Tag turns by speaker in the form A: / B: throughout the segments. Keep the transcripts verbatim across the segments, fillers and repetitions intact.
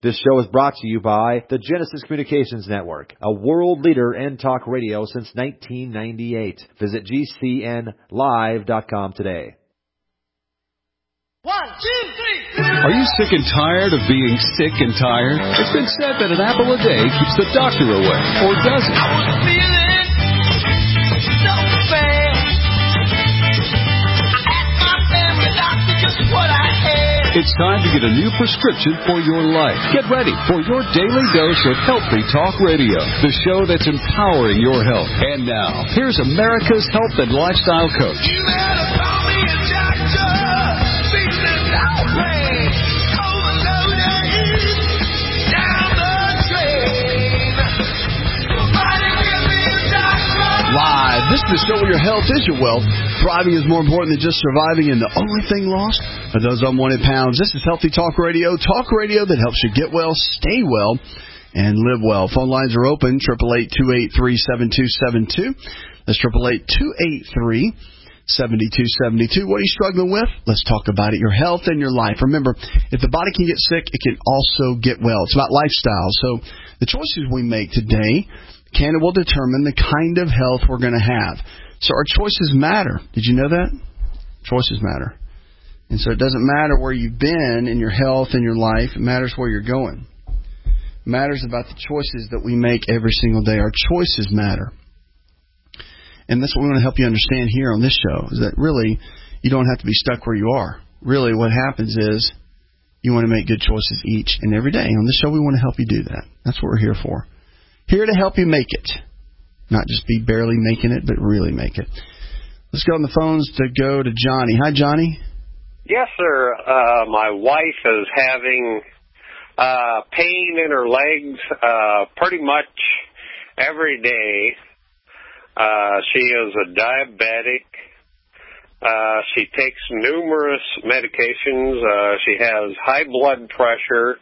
A: This show is brought to you by the Genesis Communications Network, a world leader in talk radio since nineteen ninety-eight. Visit G C N live dot com today.
B: One, two, three.
C: Are you sick and tired of being sick and tired? It's been said that an apple a day keeps the doctor away, or does it?
B: I was feeling so bad. I asked my family doctor just what I had.
C: It's time to get a new prescription for your life. Get ready for your daily dose of Healthy Talk Radio, the show that's empowering your health. And now, here's America's health and lifestyle coach.
B: You better call me a doctor. Beat this outrage. Overloaded. Down the drain. Somebody give me a doctor.
D: Live. This is the show where your health is your wealth. Thriving is more important than just surviving, and the only thing lost are those unwanted pounds. This is Healthy Talk Radio, talk radio that helps you get well, stay well, and live well. Phone lines are open, eight eight eight, two eight three, seven two seven two. That's eight eight eight, two eight three, seven two seven two. What are you struggling with? Let's talk about it, your health and your life. Remember, if the body can get sick, it can also get well. It's about lifestyle. So the choices we make today can and will determine the kind of health we're going to have. So our choices matter. Did you know that? Choices matter. And so it doesn't matter where you've been in your health and your life. It matters where you're going. It matters about the choices that we make every single day. Our choices matter. And that's what we want to help you understand here on this show, is that really you don't have to be stuck where you are. Really what happens is you want to make good choices each and every day. On this show we want to help you do that. That's what we're here for. Here to help you make it. Not just be barely making it, but really make it. Let's go on the phones to go to Johnny. Hi, Johnny.
E: Yes, sir. Uh, my wife is having uh, pain in her legs uh, pretty much every day. Uh, she is a diabetic. Uh, she takes numerous medications. Uh, she has high blood pressure.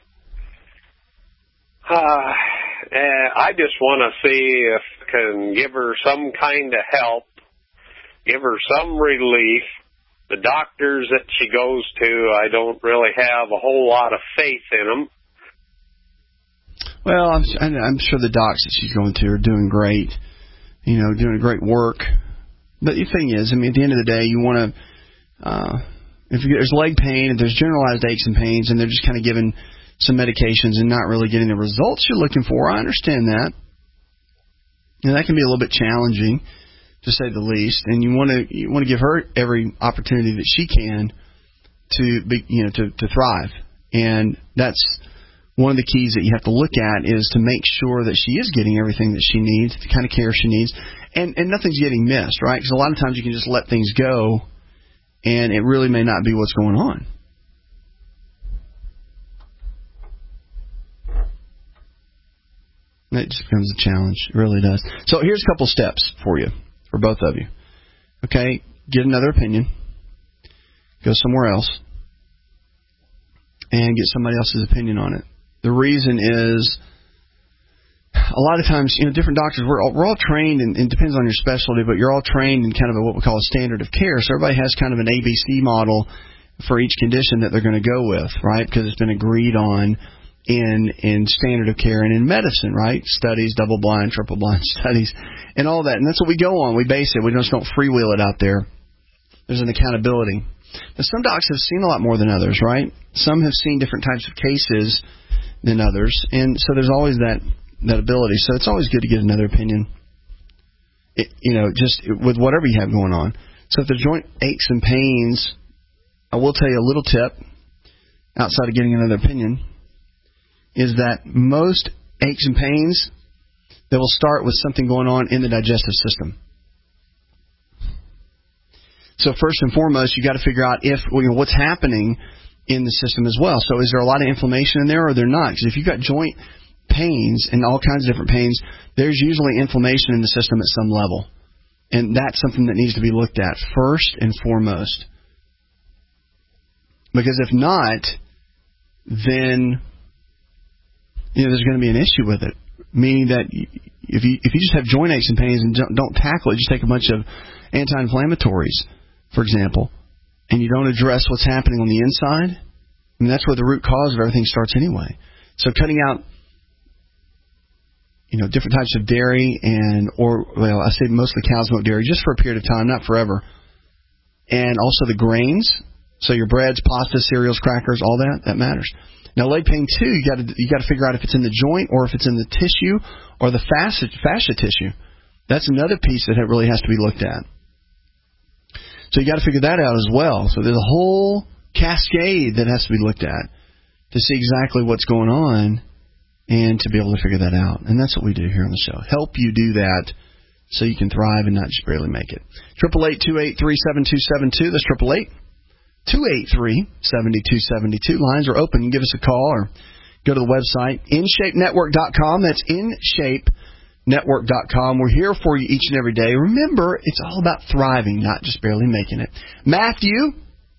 E: Uh, and I just want to see if I can give her some kind of help, give her some relief. The doctors that she goes to, I don't really have a whole lot of faith in them.
D: Well, I'm, I'm sure the docs that she's going to are doing great, you know, doing great work. But the thing is, I mean, at the end of the day, you want to, uh, if there's leg pain, if there's generalized aches and pains, and they're just kind of giving some medications and not really getting the results you're looking for, I understand that. And that can be a little bit challenging, to say the least. And you want to you want to give her every opportunity that she can to be, you know, to, to thrive. And that's one of the keys that you have to look at, is to make sure that she is getting everything that she needs, the kind of care she needs, and and nothing's getting missed, right? Because a lot of times you can just let things go, and it really may not be what's going on. It just becomes a challenge. It really does. So here's a couple steps for you, for both of you. Okay, get another opinion. Go somewhere else. And get somebody else's opinion on it. The reason is, a lot of times, you know, different doctors, we're all, we're all trained, and it depends on your specialty, but you're all trained in kind of a, what we call a standard of care. So everybody has kind of an A B C model for each condition that they're going to go with, right? Because it's been agreed on in in standard of care and in medicine, right? Studies, double-blind, triple-blind studies, and all that. And that's what we go on. We base it. We just don't freewheel it out there. There's an accountability. Now, some docs have seen a lot more than others, right? Some have seen different types of cases than others, and so there's always that, that ability. So it's always good to get another opinion, it, you know, just with whatever you have going on. So if the joint aches and pains, I will tell you a little tip, outside of getting another opinion, is that most aches and pains, they will start with something going on in the digestive system. So first and foremost, you got to figure out if, you know, what's happening in the system as well. So is there a lot of inflammation in there, or there not? Because if you've got joint pains and all kinds of different pains, there's usually inflammation in the system at some level. And that's something that needs to be looked at first and foremost. Because if not, then, you know, there's going to be an issue with it. Meaning that if you if you just have joint aches and pains and don't, don't tackle it, just take a bunch of anti-inflammatories, for example, and you don't address what's happening on the inside, I mean, that's where the root cause of everything starts anyway. So cutting out, you know, different types of dairy and, or, well, I say mostly cow's milk dairy, just for a period of time, not forever. And also the grains, so your breads, pasta, cereals, crackers, all that, that matters. Now, leg pain, too, you got to you got to figure out if it's in the joint or if it's in the tissue or the fascia, fascia tissue. That's another piece that really has to be looked at. So you got to figure that out as well. So there's a whole cascade that has to be looked at to see exactly what's going on and to be able to figure that out. And that's what we do here on the show. Help you do that so you can thrive and not just barely make it. eight eight eight, two eight three, seven two seven two. That's eight eight eight, two eight three, seven two seven two. Lines are open. Give us a call or go to the website, in shape network dot com. That's in shape network dot com. We're here for you each and every day. Remember, it's all about thriving, not just barely making it. Matthew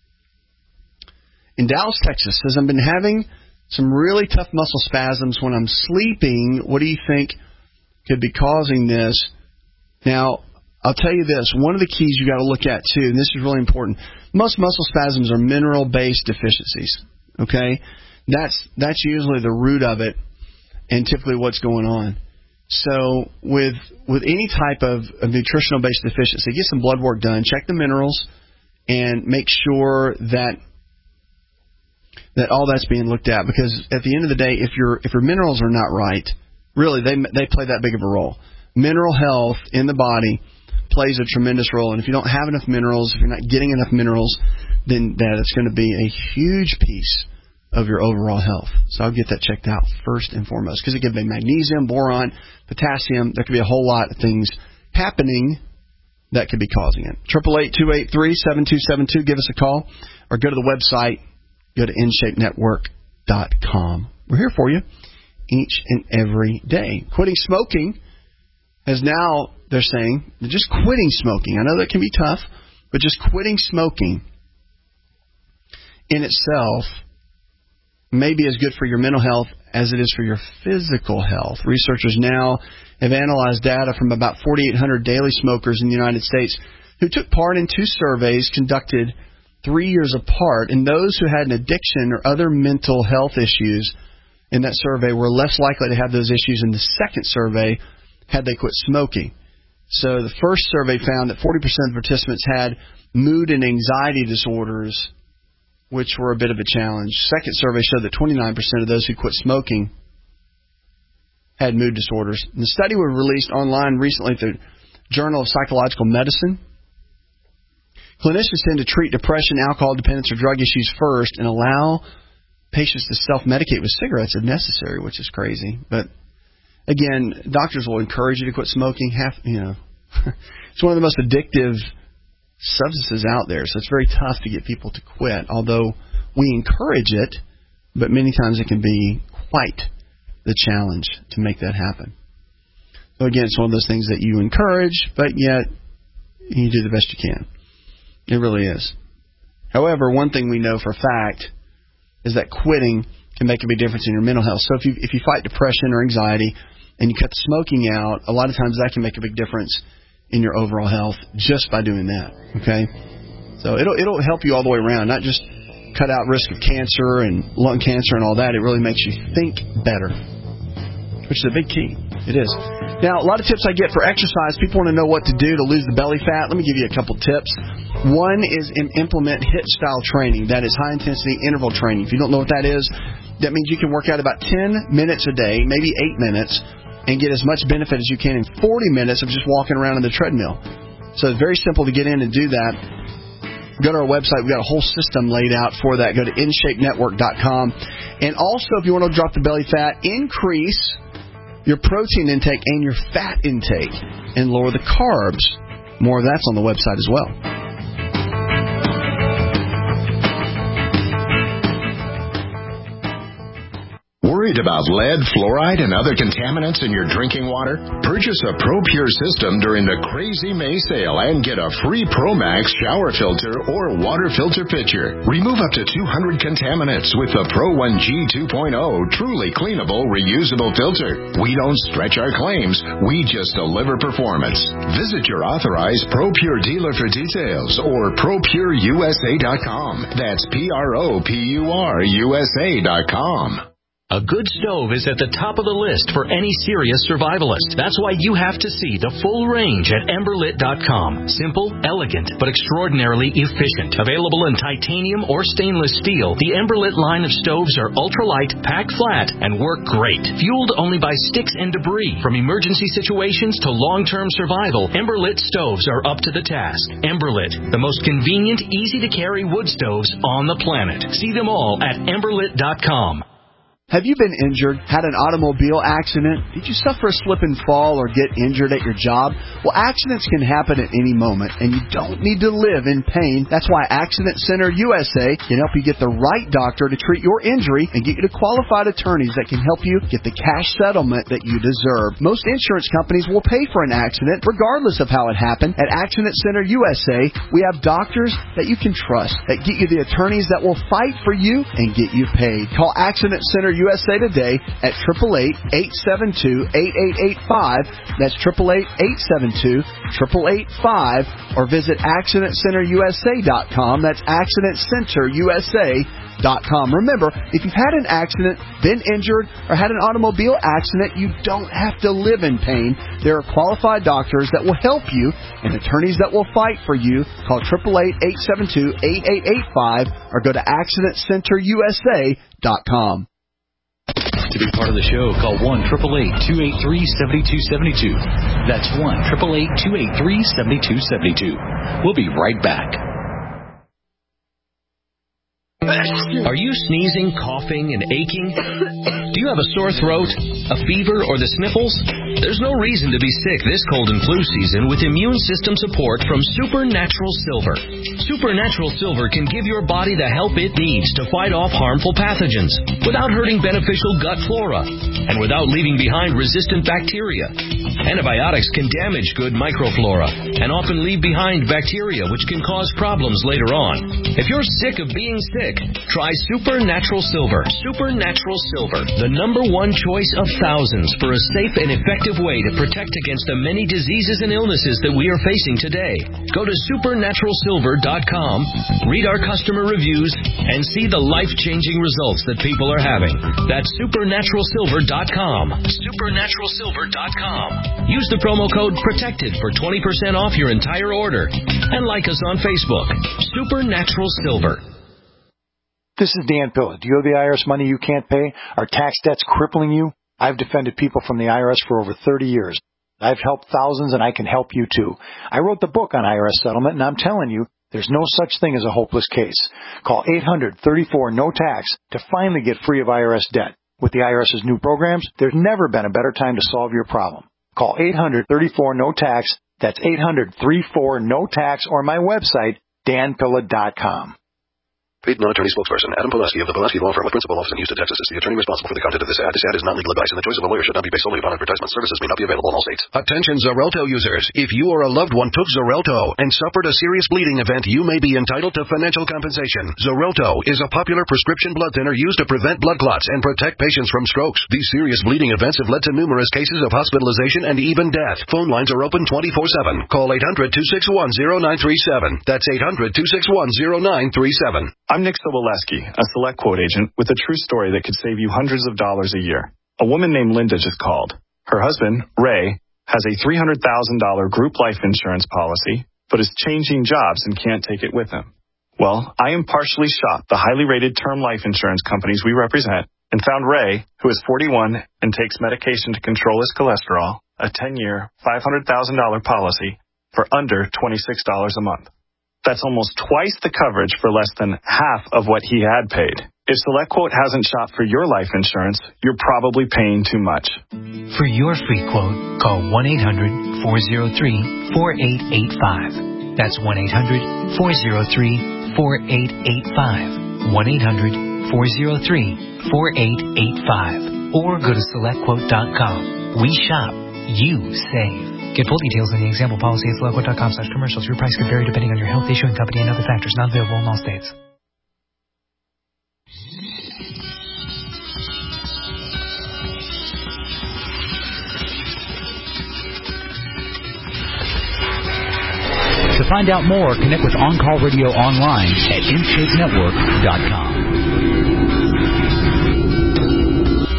D: in Dallas, Texas says, I've been having some really tough muscle spasms when I'm sleeping. What do you think could be causing this? Now, I'll tell you this. One of the keys you got to look at, too, and this is really important, most muscle spasms are mineral-based deficiencies, okay? That's that's usually the root of it and typically what's going on. So with with any type of, of nutritional-based deficiency, get some blood work done, check the minerals, and make sure that that all that's being looked at. Because at the end of the day, if your if your minerals are not right, really they they play that big of a role. Mineral health in the body plays a tremendous role, and if you don't have enough minerals, if you're not getting enough minerals, then that it's going to be a huge piece of your overall health. So I'll get that checked out first and foremost, because it could be magnesium, boron, potassium. There could be a whole lot of things happening that could be causing it. eight eight eight, two eight three, seven two seven two. Give us a call or go to the website. Go to in shape network dot com. We're here for you each and every day. Quitting smoking has now, they're saying, just quitting smoking. I know that can be tough, but just quitting smoking in itself may be as good for your mental health as it is for your physical health. Researchers now have analyzed data from about forty-eight hundred daily smokers in the United States who took part in two surveys conducted three years apart, and those who had an addiction or other mental health issues in that survey were less likely to have those issues in the second survey had they quit smoking. So the first survey found that forty percent of participants had mood and anxiety disorders, which were a bit of a challenge. Second survey showed that twenty-nine percent of those who quit smoking had mood disorders. And the study was released online recently through the Journal of Psychological Medicine. Clinicians tend to treat depression, alcohol dependence, or drug issues first and allow patients to self-medicate with cigarettes if necessary, which is crazy. But again, doctors will encourage you to quit smoking. Half, you know, it's one of the most addictive substances out there, so it's very tough to get people to quit, although we encourage it, but many times it can be quite the challenge to make that happen. So again, it's one of those things that you encourage, but yet you do the best you can. It really is. However, one thing we know for a fact is that quitting can make a big difference in your mental health. So if you if you fight depression or anxiety and you cut the smoking out, a lot of times that can make a big difference in your overall health just by doing that. Okay, so it'll it'll help you all the way around, not just cut out risk of cancer and lung cancer and all that. It really makes you think better, which is a big key. It is. Now, a lot of tips I get for exercise. People want to know what to do to lose the belly fat. Let me give you a couple tips. One is implement HIIT style training. That is high intensity interval training. If you don't know what that is, that means you can work out about ten minutes a day, maybe eight minutes, and get as much benefit as you can in forty minutes of just walking around on the treadmill. So it's very simple to get in and do that. Go to our website. We've got a whole system laid out for that. Go to in shape network dot com. And also, if you want to drop the belly fat, increase your protein intake and your fat intake and lower the carbs. More of that's on the website as well.
F: Worried about lead, fluoride, and other contaminants in your drinking water? Purchase a ProPure system during the Crazy May sale and get a free ProMax shower filter or water filter pitcher. Remove up to two hundred contaminants with the Pro one G two point oh truly cleanable, reusable filter. We don't stretch our claims. We just deliver performance. Visit your authorized ProPure dealer for details or pro pure U S A dot com. That's P R O P U R U S A dot com.
G: A good stove is at the top of the list for any serious survivalist. That's why you have to see the full range at Emberlit dot com. Simple, elegant, but extraordinarily efficient. Available in titanium or stainless steel, the Emberlit line of stoves are ultralight, pack flat, and work great. Fueled only by sticks and debris. From emergency situations to long-term survival, Emberlit stoves are up to the task. Emberlit, the most convenient, easy-to-carry wood stoves on the planet. See them all at Emberlit dot com.
D: Have you been injured, had an automobile accident? Did you suffer a slip and fall or get injured at your job? Well, accidents can happen at any moment, and you don't need to live in pain. That's why Accident Center U S A can help you get the right doctor to treat your injury and get you to qualified attorneys that can help you get the cash settlement that you deserve. Most insurance companies will pay for an accident, regardless of how it happened. At Accident Center U S A, we have doctors that you can trust, that get you the attorneys that will fight for you and get you paid. Call Accident Center U S A today at eight eight eight, eight seven two, eight eight eight five. That's eight eight eight, eight seven two, eight eight eight five. Or visit accident center U S A dot com. That's accident center U S A dot com. Remember, if you've had an accident, been injured, or had an automobile accident, you don't have to live in pain. There are qualified doctors that will help you and attorneys that will fight for you. Call eight eight eight, eight seven two, eight eight eight five or go to accident center U S A dot com.
G: To be part of the show, call one eight eight eight, two eight three, seven two seven two. That's one eight eight eight, two eight three, seven two seven two. We'll be right back. Are you sneezing, coughing, and aching? Do you have a sore throat, a fever, or the sniffles? There's no reason to be sick this cold and flu season with immune system support from Supernatural Silver. Supernatural Silver can give your body the help it needs to fight off harmful pathogens without hurting beneficial gut flora and without leaving behind resistant bacteria. Antibiotics can damage good microflora and often leave behind bacteria which can cause problems later on. If you're sick of being sick, try Supernatural Silver. Supernatural Silver, the number one choice of thousands for a safe and effective way to protect against the many diseases and illnesses that we are facing today. Go to supernatural silver dot com, read our customer reviews, and see the life-changing results that people are having. That's supernatural silver dot com. supernatural silver dot com. Use the promo code PROTECTED for twenty percent off your entire order. And like us on Facebook. Supernatural Silver.
H: This is Dan Pilla. Do you owe the I R S money you can't pay? Are tax debts crippling you? I've defended people from the I R S for over thirty years. I've helped thousands, and I can help you too. I wrote the book on I R S settlement, and I'm telling you, there's no such thing as a hopeless case. Call eight hundred, thirty-four, no tax to finally get free of I R S debt. With the IRS's new programs, there's never been a better time to solve your problem. Call eight hundred, thirty-four, no tax. That's eight hundred, thirty-four, no tax, or my website, dan pilla dot com.
I: Paid non-attorney spokesperson Adam Pulaski of the Pulaski Law Firm with principal office in Houston, Texas is the attorney responsible for the content of this ad. This ad is not legal advice, and the choice of a lawyer should not be based solely upon advertisement. Services may not be available in all states.
F: Attention Xarelto users. If you or a loved one took Xarelto and suffered a serious bleeding event, you may be entitled to financial compensation. Xarelto is a popular prescription blood thinner used to prevent blood clots and protect patients from strokes. These serious bleeding events have led to numerous cases of hospitalization and even death. Phone lines are open twenty-four seven. Call eight hundred, two six one, zero nine three seven. That's eight hundred, two six one, zero nine three seven.
J: I'm Nick Soboleski, a Select Quote agent with a true story that could save you hundreds of dollars a year. A woman named Linda just called. Her husband, Ray, has a three hundred thousand dollars group life insurance policy, but is changing jobs and can't take it with him. Well, I impartially shopped the highly rated term life insurance companies we represent and found Ray, who is forty-one and takes medication to control his cholesterol, a ten-year, five hundred thousand dollars policy for under twenty-six dollars a month. That's almost twice the coverage for less than half of what he had paid. If SelectQuote hasn't shopped for your life insurance, you're probably paying too much.
K: For your free quote, call one eight hundred, four oh three, four eight eight five. That's one eight hundred, four oh three, four eight eight five. one eight hundred, four oh three, four eight eight five. Or go to select quote dot com. We shop, you save. Get full details in the example policy at select quote dot com slash commercials. Your price could vary depending on your health, issuing company, and other factors. Not available in all states.
L: To find out more, connect with On Call Radio online at intake network dot com.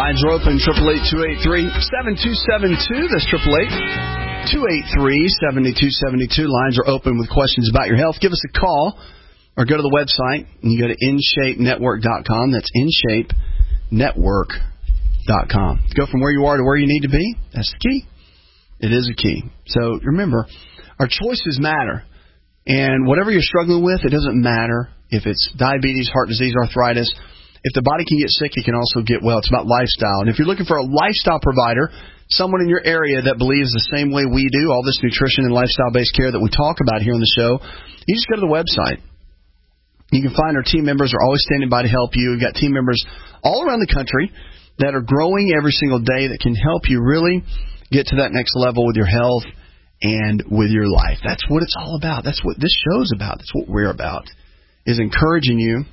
D: Lines are open, eight eight eight, two eight three, seven two seven two. That's eight eight eight, two eight three, seven two seven two. Lines are open with questions about your health. Give us a call or go to the website, and you go to in shape network dot com. That's in shape network dot com. Go from where you are to where you need to be. That's the key. It is a key. So remember, our choices matter. And whatever you're struggling with, it doesn't matter if it's diabetes, heart disease, arthritis. If the body can get sick, it can also get well. It's about lifestyle. And if you're looking for a lifestyle provider, someone in your area that believes the same way we do, all this nutrition and lifestyle-based care that we talk about here on the show, you just go to the website. You can find our team members are always standing by to help you. We've got team members all around the country that are growing every single day that can help you really get to that next level with your health and with your life. That's what it's all about. That's what this show's about. That's what we're about, is encouraging you,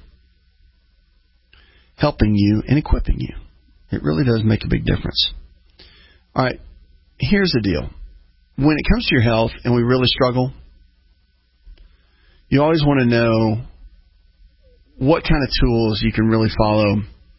D: helping you, and equipping you. It really does make a big difference. All right, here's the deal. When it comes to your health and we really struggle, you always want to know what kind of tools you can really follow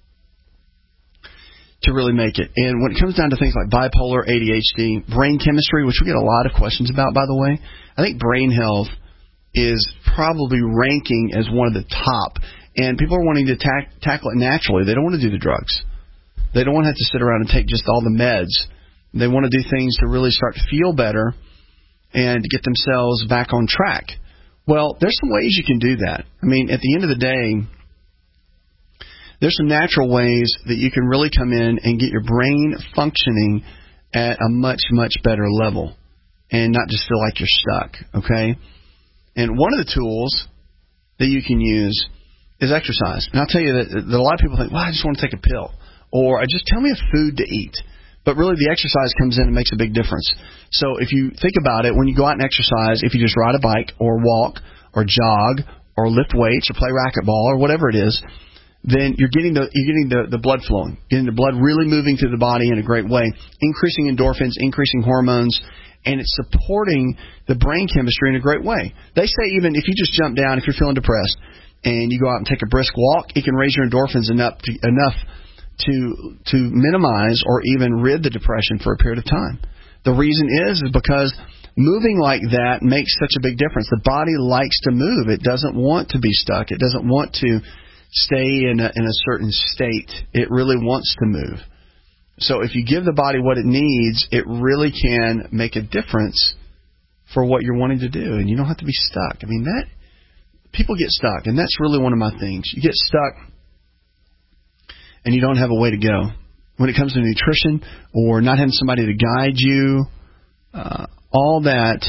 D: to really make it. And when it comes down to things like bipolar, A D H D, brain chemistry, which we get a lot of questions about, by the way, I think brain health is probably ranking as one of the top. And people are wanting to ta- tackle it naturally. They don't want to do the drugs. They don't want to have to sit around and take just all the meds. They want to do things to really start to feel better and get themselves back on track. Well, there's some ways you can do that. I mean, at the end of the day, there's some natural ways that you can really come in and get your brain functioning at a much, much better level and not just feel like you're stuck, okay? And one of the tools that you can use is exercise. And I'll tell you that, that a lot of people think, well, I just want to take a pill, or just tell me a food to eat. But really, the exercise comes in and makes a big difference. So if you think about it, when you go out and exercise, if you just ride a bike or walk or jog or lift weights or play racquetball or whatever it is, then you're getting the you're getting the, the blood flowing, getting the blood really moving through the body in a great way, increasing endorphins, increasing hormones, and it's supporting the brain chemistry in a great way. They say even if you just jump down, if you're feeling depressed, and you go out and take a brisk walk, it can raise your endorphins enough to, enough to to minimize or even rid the depression for a period of time. The reason is is because moving like that makes such a big difference. The body likes to move. It doesn't want to be stuck. It doesn't want to stay in a, in a certain state. It really wants to move. So if you give the body what it needs, it really can make a difference for what you're wanting to do, and you don't have to be stuck. I mean, that people get stuck, and that's really one of my things. You get stuck, and you don't have a way to go. When it comes to nutrition or not having somebody to guide you, uh, all that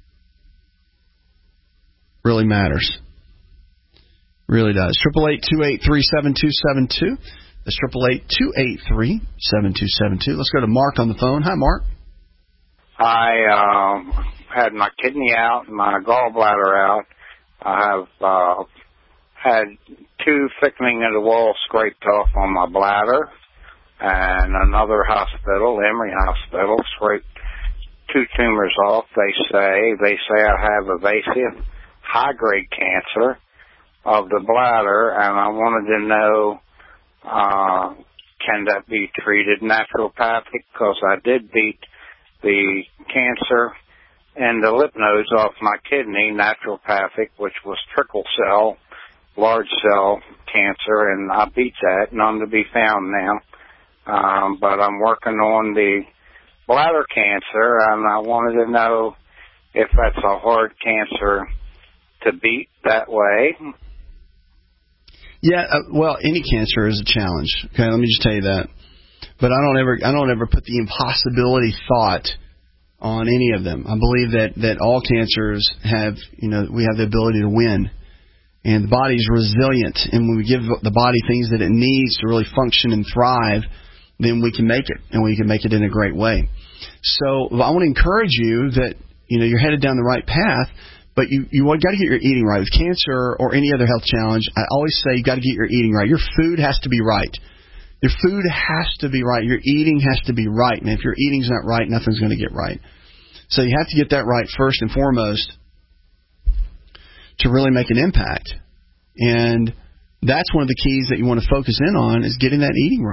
D: really matters. Really does. eight eight eight, two eight three, seven two seven two. That's eight eight eight, two eight three, seven two seven two. Let's go to Mark on the phone. Hi, Mark.
M: I um, had my kidney out, my gallbladder out. I have uh, had two thickening of the wall scraped off on my bladder, and another hospital, Emory Hospital, scraped two tumors off. They say they say I have evasive high-grade cancer of the bladder, and I wanted to know, uh, can that be treated naturopathic? Because I did beat the cancer and the lymph nodes off my kidney, naturopathic, which was trickle cell, large cell cancer, and I beat that, none to be found now. Um, but I'm working on the bladder cancer, and I wanted to know if that's a hard cancer to beat that way.
D: Yeah, uh, well, any cancer is a challenge. Okay, let me just tell you that. But I don't ever, I don't ever put the impossibility thought on any of them. I believe that, that all cancers have, you know, we have the ability to win, and the body is resilient. And when we give the body things that it needs to really function and thrive, then we can make it, and we can make it in a great way. So I want to encourage you that, you know, you're headed down the right path. But you you got to get your eating right. With cancer or any other health challenge, I always say you got to get your eating right. Your food has to be right. Your food has to be right. Your eating has to be right. And if your eating's not right, nothing's going to get right. So you have to get that right first and foremost to really make an impact. And that's one of the keys that you want to focus in on, is getting that eating right.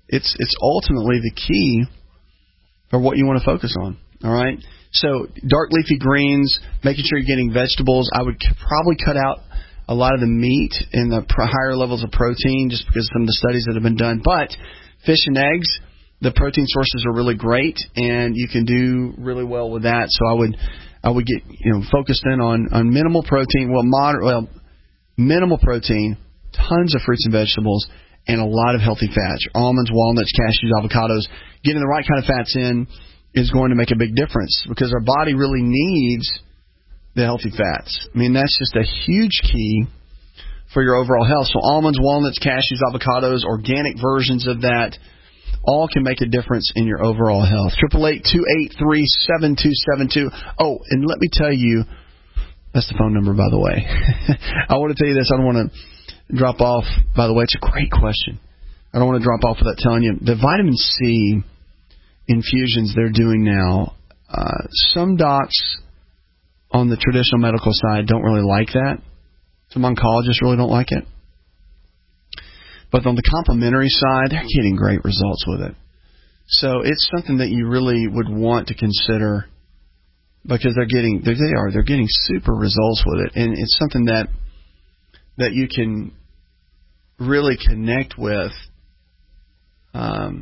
D: it's it's ultimately the key for what you want to focus on. All right. So dark leafy greens, making sure you're getting vegetables. I would c- probably cut out a lot of the meat and the pr- higher levels of protein just because of some of the studies that have been done. But fish and eggs, the protein sources are really great, and you can do really well with that. So I would I would get you know focused in on, on minimal protein, well moderate, well minimal protein, tons of fruits and vegetables, and a lot of healthy fats. Almonds, walnuts, cashews, avocados. Getting the right kind of fats in is going to make a big difference because our body really needs the healthy fats. I mean, that's just a huge key for your overall health. So almonds, walnuts, cashews, avocados, organic versions of that, all can make a difference in your overall health. Triple eight two eight three seven two seven two. Oh, and let me tell you, that's the phone number, by the way. I want to tell you this. I don't want to drop off. By the way, it's a great question. I don't want to drop off without telling you the vitamin C infusions they're doing now. Uh, some docs on the traditional medical side don't really like that. Some oncologists really don't like it. But on the complementary side, they're getting great results with it. So it's something that you really would want to consider because they're getting they are they're getting super results with it, and it's something that that you can really connect with um,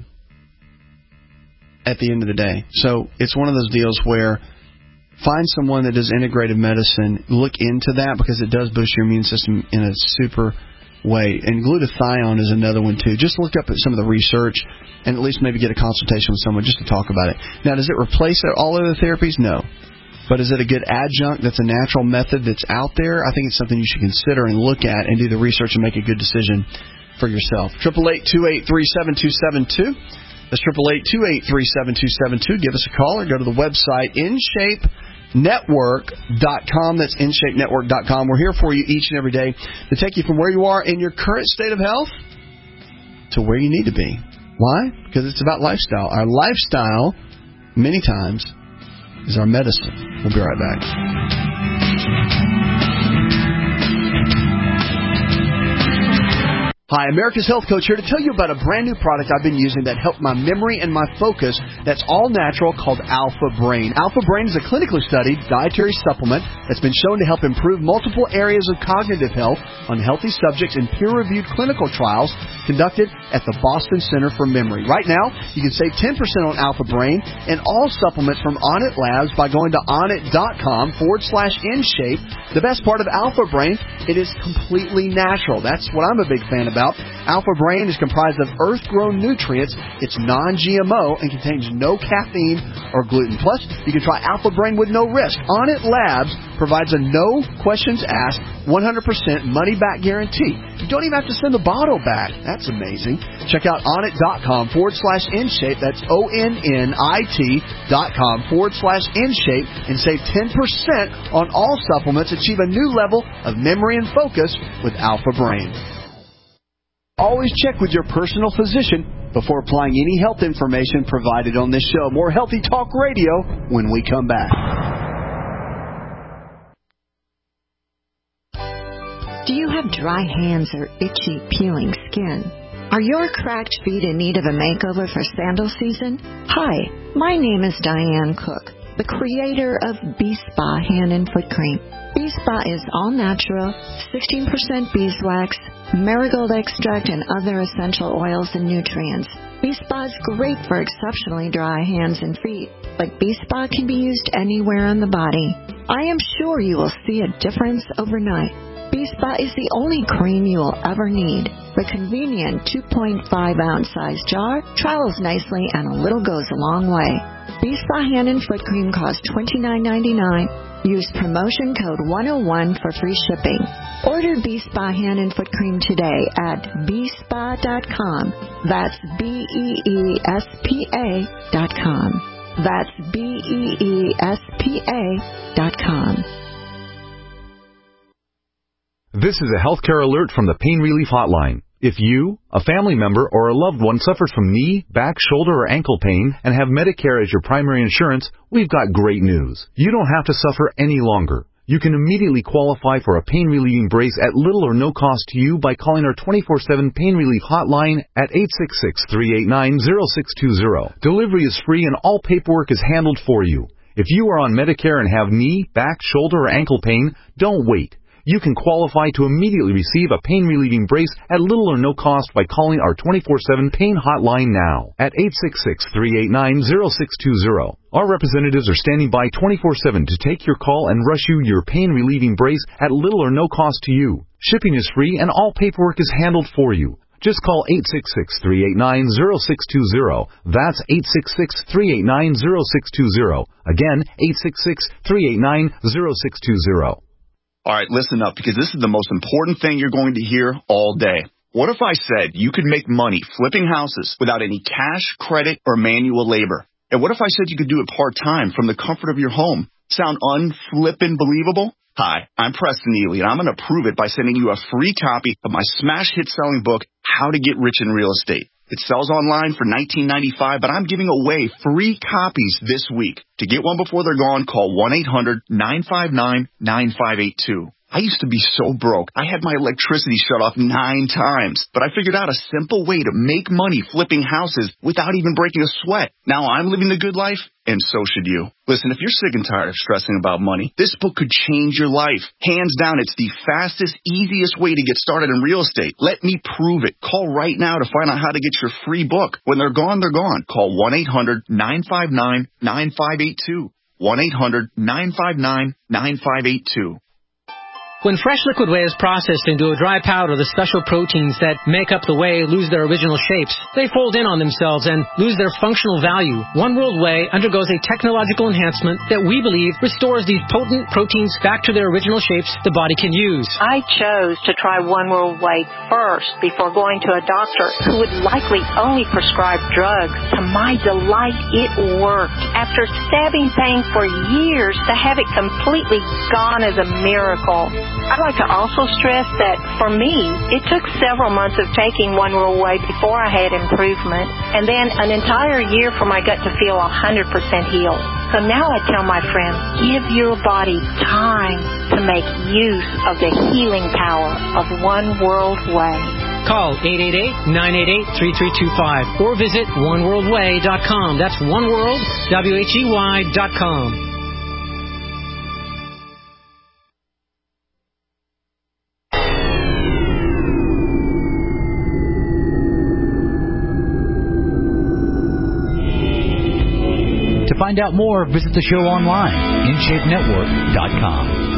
D: at the end of the day. So it's one of those deals where find someone that does integrative medicine, look into that because it does boost your immune system in a super way. And glutathione is another one too. Just look up at some of the research and at least maybe get a consultation with someone just to talk about it. Now, does it replace all other therapies? No. But is it a good adjunct that's a natural method that's out there? I think it's something you should consider and look at and do the research and make a good decision for yourself. Triple eight two eight three seven two seven two. That's triple eight two eight three seven two seven two. Give us a call or go to the website in shape network dot com. That's in shape network dot com. We're here for you each and every day to take you from where you are in your current state of health to where you need to be. Why? Because it's about lifestyle. Our lifestyle, many times, is our medicine. We'll be right back. Hi, America's Health Coach here to tell you about a brand new product I've been using that helped my memory and my focus that's all natural called Alpha Brain. Alpha Brain is a clinically studied dietary supplement that's been shown to help improve multiple areas of cognitive health on healthy subjects in peer-reviewed clinical trials conducted at the Boston Center for Memory. Right now, you can save ten percent on Alpha Brain and all supplements from Onnit Labs by going to onnit.com forward slash InShape. The best part of Alpha Brain, it is completely natural. That's what I'm a big fan of. About. Alpha Brain is comprised of earth-grown nutrients. It's non-G M O and contains no caffeine or gluten. Plus, you can try Alpha Brain with no risk. Onnit Labs provides a no questions asked, one hundred percent money-back guarantee. You don't even have to send the bottle back. That's amazing. Check out onnit.com forward slash InShape. That's O-N-N-I-T dot com forward slash InShape and save ten percent on all supplements. Achieve a new level of memory and focus with Alpha Brain. Always check with your personal physician before applying any health information provided on this show. More Healthy Talk Radio when we come back.
N: Do you have dry hands or itchy, peeling skin? Are your cracked feet in need of a makeover for sandal season? Hi, my name is Diane Cook, the creator of B-Spa Hand and Foot Cream. B-Spa is all natural, sixteen percent beeswax, marigold extract, and other essential oils and nutrients. B-Spa is great for exceptionally dry hands and feet, but B-Spa can be used anywhere on the body. I am sure you will see a difference overnight. B-Spa is the only cream you will ever need. The convenient two point five ounce size jar travels nicely and a little goes a long way. B-Spa Hand and Foot Cream costs twenty-nine ninety-nine. Use promotion code one oh one for free shipping. Order B-Spa Hand and Foot Cream today at b spa dot com. That's B E E S P A dot com. That's B E E S P A dot com.
O: This is a healthcare alert from the Pain Relief Hotline. If you, a family member, or a loved one suffers from knee, back, shoulder, or ankle pain and have Medicare as your primary insurance, we've got great news. You don't have to suffer any longer. You can immediately qualify for a pain-relieving brace at little or no cost to you by calling our twenty-four seven Pain Relief Hotline at eight six six, three eight nine, zero six two zero. Delivery is free and all paperwork is handled for you. If you are on Medicare and have knee, back, shoulder, or ankle pain, don't wait. You can qualify to immediately receive a pain-relieving brace at little or no cost by calling our twenty-four seven Pain Hotline now at eight six six, three eight nine, zero six two zero. Our representatives are standing by twenty-four seven to take your call and rush you your pain-relieving brace at little or no cost to you. Shipping is free and all paperwork is handled for you. Just call eight six six, three eight nine, zero six two zero. That's eight six six, three eight nine, zero six two zero. Again, eight six six, three eight nine, zero six two zero.
P: All right, listen up, because this is the most important thing you're going to hear all day. What if I said you could make money flipping houses without any cash, credit, or manual labor? And what if I said you could do it part-time from the comfort of your home? Sound unflippin' believable? Hi, I'm Preston Ely, and I'm going to prove it by sending you a free copy of my smash hit selling book, How to Get Rich in Real Estate. It sells online for nineteen ninety-five dollars, but I'm giving away free copies this week. To get one before they're gone, call one eight hundred, nine five nine, nine five eight two. I used to be so broke. I had my electricity shut off nine times, but I figured out a simple way to make money flipping houses without even breaking a sweat. Now I'm living the good life, and so should you. Listen, if you're sick and tired of stressing about money, this book could change your life. Hands down, it's the fastest, easiest way to get started in real estate. Let me prove it. Call right now to find out how to get your free book. When they're gone, they're gone. Call one eight hundred, nine five nine, nine five eight two. one eight hundred, nine five nine, nine five eight two.
Q: When fresh liquid whey is processed into a dry powder, the special proteins that make up the whey lose their original shapes. They fold in on themselves and lose their functional value. One World Whey undergoes a technological enhancement that we believe restores these potent proteins back to their original shapes the body can use.
R: I chose to try One World Whey first before going to a doctor who would likely only prescribe drugs. To my delight, it worked. After stabbing pain for years, to have it completely gone is a miracle. I'd like to also stress that, for me, it took several months of taking One World Whey before I had improvement, and then an entire year for my gut to feel one hundred percent healed. So now I tell my friends, give your body time to make use of the healing power of One World Whey.
Q: Call eight eight eight, nine eight eight, three three two five or visit one world way dot com. That's oneworld, W H E Y dot com.
L: To find out more, visit the show online, in shape network dot com.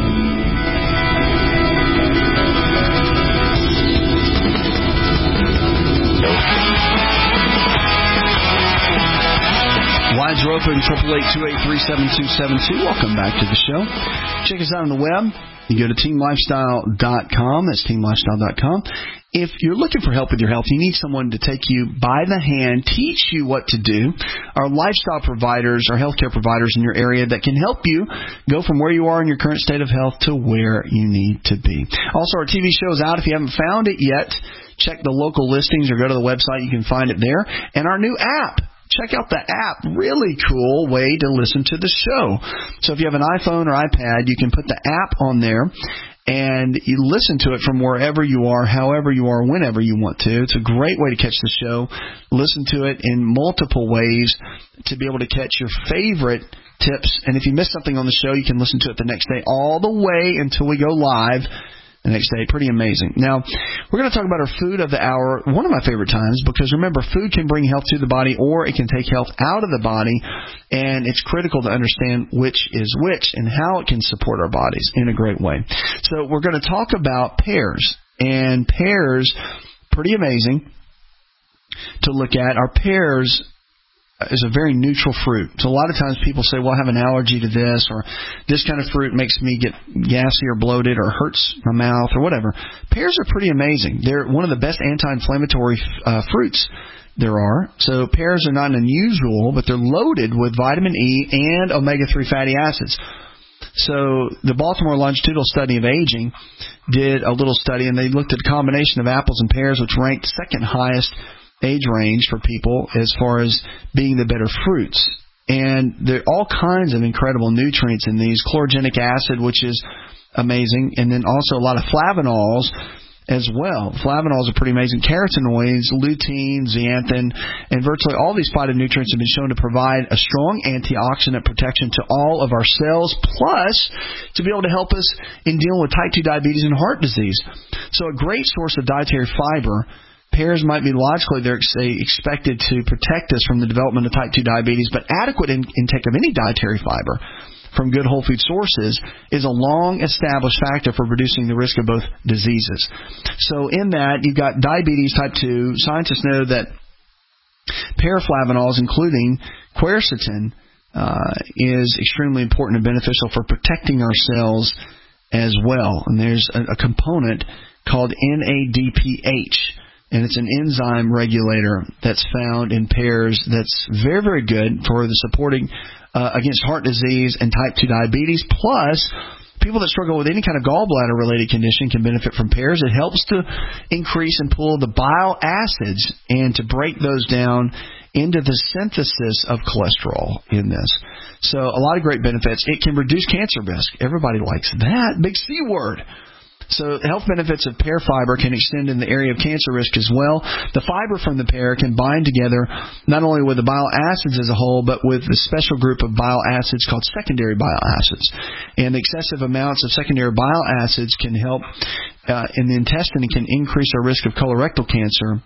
D: Lines are open, eight eight eight, two eight three, seven two seven two. Welcome back to the show. Check us out on the web. You go to team lifestyle dot com. That's team lifestyle dot com. If you're looking for help with your health, you need someone to take you by the hand, teach you what to do. Our lifestyle providers, our healthcare providers in your area that can help you go from where you are in your current state of health to where you need to be. Also, our T V show is out. If you haven't found it yet, check the local listings or go to the website. You can find it there. And our new app. Check out the app. Really cool way to listen to the show. So if you have an iPhone or iPad, you can put the app on there and you listen to it from wherever you are, however you are, whenever you want to. It's a great way to catch the show. Listen to it in multiple ways to be able to catch your favorite tips. And if you miss something on the show, you can listen to it the next day all the way until we go live the next day. Pretty amazing. Now, we're going to talk about our food of the hour, one of my favorite times, because remember, food can bring health to the body or it can take health out of the body, and it's critical to understand which is which and how it can support our bodies in a great way. So we're going to talk about pears, and pears, pretty amazing to look at. Our pears is a very neutral fruit. So a lot of times people say, well, I have an allergy to this, or this kind of fruit makes me get gassy or bloated or hurts my mouth or whatever. Pears are pretty amazing. They're one of the best anti-inflammatory uh, fruits there are. So pears are not unusual, but they're loaded with vitamin E and omega three fatty acids. So the Baltimore Longitudinal Study of Aging did a little study, and they looked at a combination of apples and pears, which ranked second highest age range for people as far as being the better fruits. And there are all kinds of incredible nutrients in these. Chlorogenic acid, which is amazing, and then also a lot of flavonols as well. Flavonols are pretty amazing. Carotenoids, lutein, zeaxanthin, and virtually all these phytonutrients have been shown to provide a strong antioxidant protection to all of our cells, plus to be able to help us in dealing with type two diabetes and heart disease. So a great source of dietary fiber. Pears might be logically they're expected to protect us from the development of type two diabetes, but adequate in, intake of any dietary fiber from good whole food sources is a long-established factor for reducing the risk of both diseases. So in that, you've got diabetes type two. Scientists know that pear flavonols, including quercetin, uh, is extremely important and beneficial for protecting our cells as well. And there's a, a component called N A D P H, and it's an enzyme regulator that's found in pears that's very, very good for the supporting Uh, against heart disease and type two diabetes. Plus, people that struggle with any kind of gallbladder-related condition can benefit from pears. It helps to increase and pull the bile acids and to break those down into the synthesis of cholesterol in this. So a lot of great benefits. It can reduce cancer risk. Everybody likes that. Big C word. So the health benefits of pear fiber can extend in the area of cancer risk as well. The fiber from the pear can bind together not only with the bile acids as a whole, but with the special group of bile acids called secondary bile acids. And excessive amounts of secondary bile acids can help uh, in the intestine and can increase our risk of colorectal cancer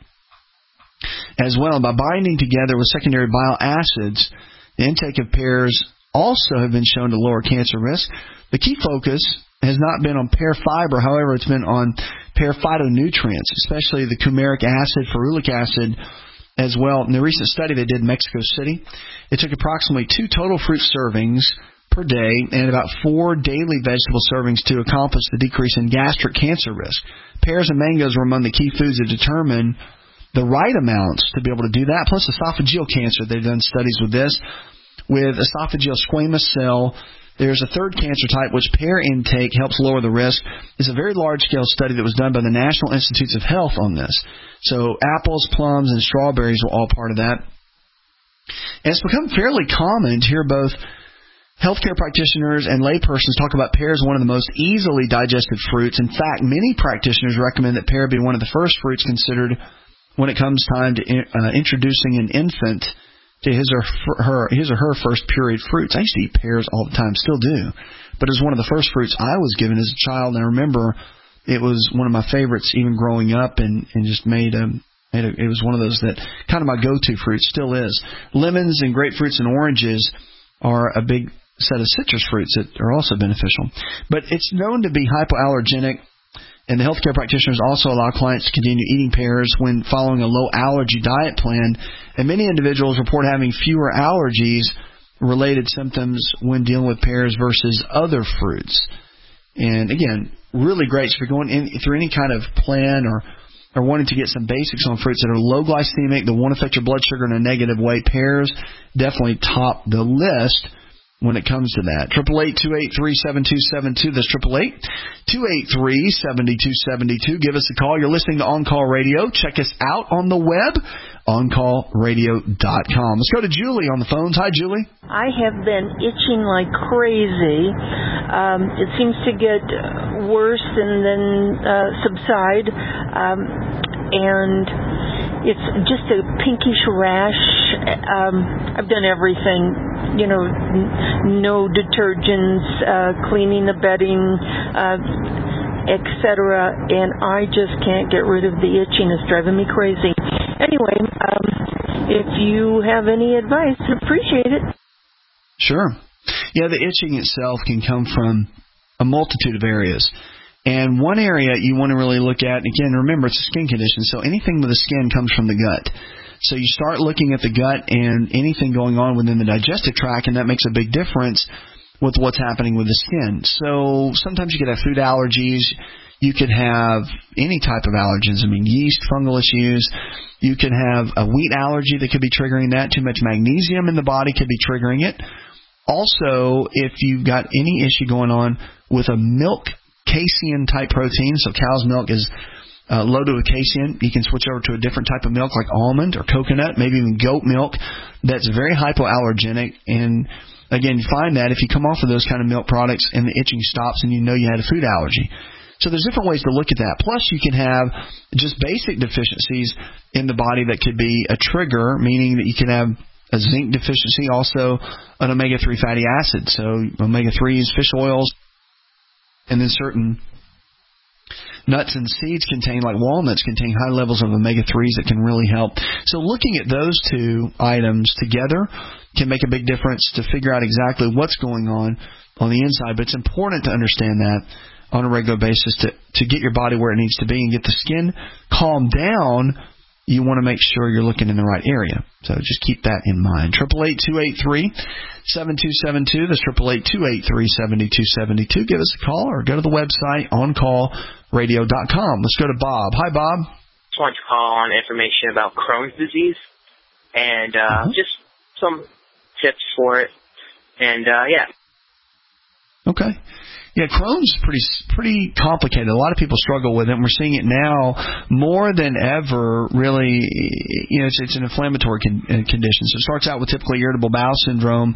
D: as well. By binding together with secondary bile acids, the intake of pears also have been shown to lower cancer risk. The key focus has not been on pear fiber. However, it's been on pear phytonutrients, especially the coumaric acid, ferulic acid as well. In the recent study they did in Mexico City, it took approximately two total fruit servings per day and about four daily vegetable servings to accomplish the decrease in gastric cancer risk. Pears and mangoes were among the key foods that determine the right amounts to be able to do that, plus esophageal cancer. They've done studies with this. With esophageal squamous cell, there's a third cancer type which pear intake helps lower the risk. It's a very large-scale study that was done by the National Institutes of Health on this. So apples, plums, and strawberries were all part of that. And it's become fairly common to hear both healthcare practitioners and laypersons talk about pear as one of the most easily digested fruits. In fact, many practitioners recommend that pear be one of the first fruits considered when it comes time to uh, introducing an infant to his or her his or her first pureed fruits. I used to eat pears all the time, still do, but it was one of the first fruits I was given as a child, and I remember it was one of my favorites even growing up, and, and just made a, made a it was one of those that kind of my go-to fruit, still is. Lemons and grapefruits and oranges are a big set of citrus fruits that are also beneficial, but it's known to be hypoallergenic. And the healthcare practitioners also allow clients to continue eating pears when following a low-allergy diet plan. And many individuals report having fewer allergies-related symptoms when dealing with pears versus other fruits. And, again, really great. So if you're going in through any kind of plan or, or wanting to get some basics on fruits that are low glycemic, that won't affect your blood sugar in a negative way, pears definitely top the list when it comes to that. Triple eight two eight three seven two seven two. That's triple eight two eight three seven two seven two. Give us a call. You're listening to On Call Radio. Check us out on the web, on call radio dot com. Let's go to Julie on the phones. Hi, Julie.
S: I have been itching like crazy. Um, it seems to get worse and then uh, subside, um, and it's just a pinkish rash. Um, I've done everything, you know, n- no detergents, uh, cleaning the bedding, uh, et cetera, and I just can't get rid of the itching. It's driving me crazy. Anyway, um, if you have any advice, I'd appreciate it.
D: Sure. Yeah, the itching itself can come from a multitude of areas. And one area you want to really look at, again, remember, it's a skin condition, so anything with the skin comes from the gut. So you start looking at the gut and anything going on within the digestive tract, and that makes a big difference with what's happening with the skin. So sometimes you could have food allergies. You could have any type of allergens. I mean, yeast, fungal issues. You could have a wheat allergy that could be triggering that. Too much magnesium in the body could be triggering it. Also, if you've got any issue going on with a milk casein type protein, so cow's milk is uh, loaded with casein. You can switch over to a different type of milk like almond or coconut, maybe even goat milk that's very hypoallergenic. And again, you find that if you come off of those kind of milk products and the itching stops and you know you had a food allergy. So there's different ways to look at that. Plus, you can have just basic deficiencies in the body that could be a trigger, meaning that you can have a zinc deficiency, also an omega three fatty acid. So omega threes, fish oils, and then certain nuts and seeds contain, like walnuts, contain high levels of omega threes that can really help. So looking at those two items together can make a big difference to figure out exactly what's going on on the inside. But it's important to understand that on a regular basis to, to get your body where it needs to be and get the skin calmed down. You want to make sure you're looking in the right area. So just keep that in mind. eight eight eight, two eight three, seven two seven two. That's eight eight eight, two eight three, seven two seven two. Give us a call or go to the website on call radio dot com. Let's go to Bob. Hi, Bob.
T: Just wanted to call on information about Crohn's disease and uh, uh-huh. just some tips for it. And, uh, yeah.
D: Okay. Yeah, Crohn's is pretty pretty complicated. A lot of people struggle with it, and we're seeing it now more than ever, really. You know, it's, it's an inflammatory con- condition. So it starts out with typically irritable bowel syndrome,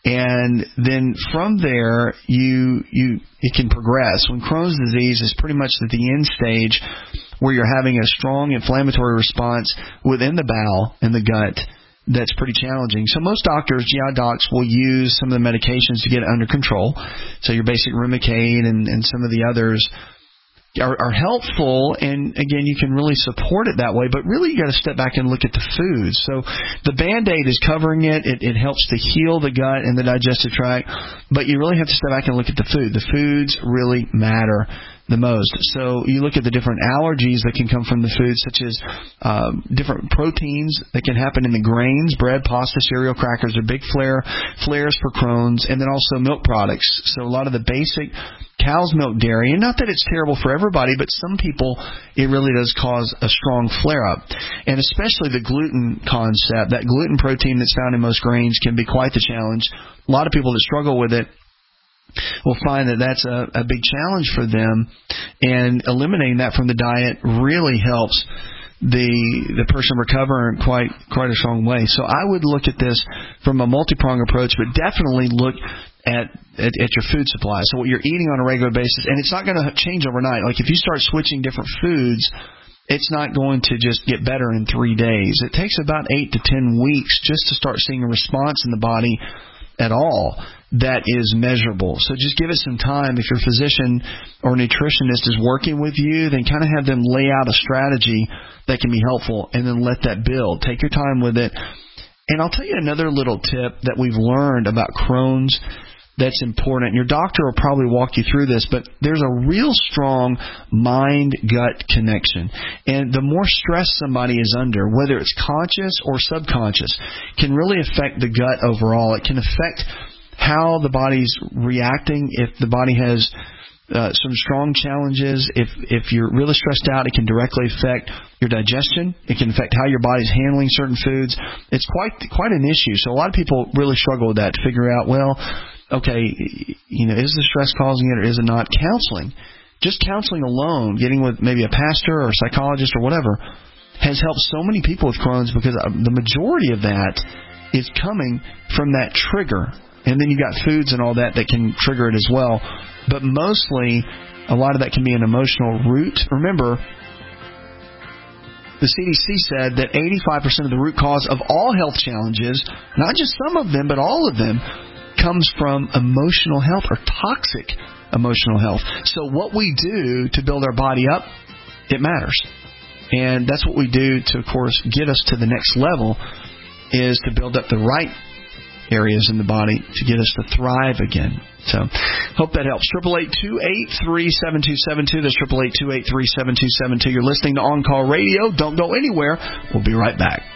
D: and then from there, you you it can progress. When Crohn's disease is pretty much at the end stage, where you're having a strong inflammatory response within the bowel and the gut, that's pretty challenging. So most doctors, G I docs, will use some of the medications to get it under control. So your basic Remicade and, and some of the others are, are helpful, and again, you can really support it that way, but really you got to step back and look at the foods. So the Band-Aid is covering it. it. It helps to heal the gut and the digestive tract, but you really have to step back and look at the food. The foods really matter the most. So you look at the different allergies that can come from the food, such as uh, different proteins that can happen in the grains, bread, pasta, cereal, crackers are big flare flares for Crohn's, and then also milk products. So a lot of the basic cow's milk dairy, and not that it's terrible for everybody, but some people it really does cause a strong flare-up. And especially the gluten concept, that gluten protein that's found in most grains can be quite the challenge. A lot of people that struggle with it will find that that's a, a big challenge for them, and eliminating that from the diet really helps the the person recover in quite quite a strong way. So I would look at this from a multi-pronged approach, but definitely look at, at at your food supply. So what you're eating on a regular basis, and it's not going to change overnight. Like if you start switching different foods, it's not going to just get better in three days. It takes about eight to ten weeks just to start seeing a response in the body at all that is measurable. So just give it some time. If your physician or nutritionist is working with you, then kind of have them lay out a strategy that can be helpful, and then let that build. Take your time with it. And I'll tell you another little tip that we've learned about Crohn's that's important. Your doctor will probably walk you through this, but there's a real strong mind-gut connection. And the more stress somebody is under, whether it's conscious or subconscious, can really affect the gut overall. It can affect how the body's reacting. If the body has uh, some strong challenges, if if you're really stressed out, it can directly affect your digestion. It can affect how your body's handling certain foods. It's quite quite an issue. So a lot of people really struggle with that, to figure out, well, okay, you know, is the stress causing it or is it not? Counseling, just counseling alone, getting with maybe a pastor or a psychologist or whatever, has helped so many people with Crohn's, because the majority of that is coming from that trigger. And then you got foods and all that that can trigger it as well. But mostly, a lot of that can be an emotional root. Remember, the C D C said that eighty-five percent of the root cause of all health challenges, not just some of them, but all of them, comes from emotional health or toxic emotional health. So what we do to build our body up, it matters. And that's what we do to, of course, get us to the next level, is to build up the right areas in the body to get us to thrive again. So, hope that helps. eight eight eight, two eight three, seven two seven two. That's eight eight eight, two eight three, seven two seven two. You're listening to On Call Radio. Don't go anywhere. We'll be right back.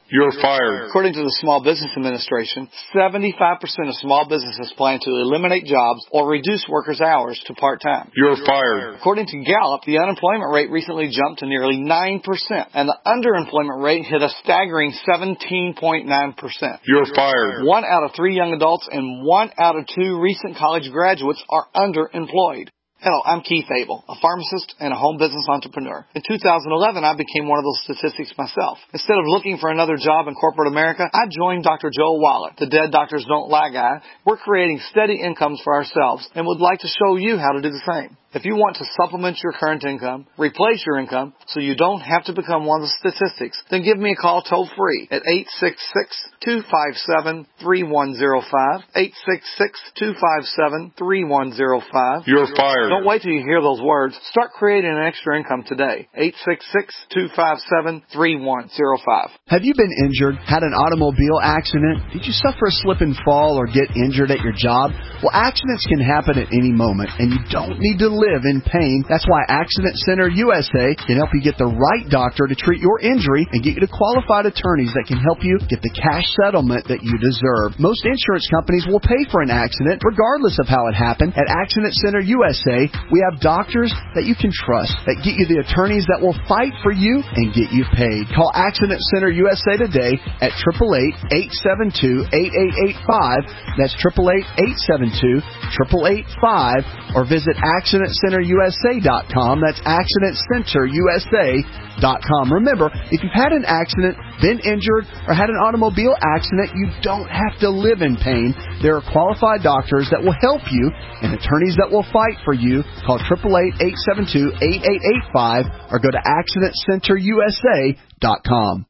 U: You're fired.
V: According to the Small Business Administration, seventy-five percent of small businesses plan to eliminate jobs or reduce workers' hours to part-time.
U: You're fired.
V: According to Gallup, the unemployment rate recently jumped to nearly nine percent, and the underemployment rate hit a staggering seventeen point nine percent.
U: You're fired.
V: One out of three young adults and one out of two recent college graduates are underemployed. Hello, I'm Keith Abel, a pharmacist and a home business entrepreneur. In two thousand eleven, I became one of those statistics myself. Instead of looking for another job in corporate America, I joined Doctor Joel Wallach, the Dead Doctors Don't Lie guy. We're creating steady incomes for ourselves and would like to show you how to do the same. If you want to supplement your current income, replace your income, so you don't have to become one of the statistics, then give me a call toll free at eight six six, two five seven, three one zero five, eight six six, two five seven, three one zero five.
U: You're fired.
V: Don't wait till you hear those words. Start creating an extra income today. eight six six, two five seven, three one zero five.
D: Have you been injured, had an automobile accident? Did you suffer a slip and fall or get injured at your job? Well, accidents can happen at any moment, and you don't need to live in pain. That's why Accident Center U S A can help you get the right doctor to treat your injury and get you to qualified attorneys that can help you get the cash settlement that you deserve. Most insurance companies will pay for an accident regardless of how it happened. At Accident Center U S A, we have doctors that you can trust that get you the attorneys that will fight for you and get you paid. Call Accident Center U S A today at eight eight eight, eight seven two, eight eight eight five. That's eight eight eight, eight seven two, eight eight eight five, or visit accident center U S A dot com. That's accident center U S A dot com. Remember, if you've had an accident, been injured, or had an automobile accident, you don't have to live in pain. There are qualified doctors that will help you and attorneys that will fight for you. Call eight eight eight, eight seven two, eight eight eight five or go to accident center U S A dot com.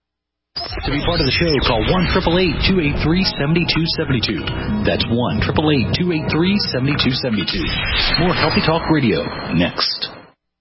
L: To be part of the show, call one eight eight eight, two eight three, seven two seven two. That's one eight eight eight, two eight three, seven two seven two. More Healthy Talk Radio next.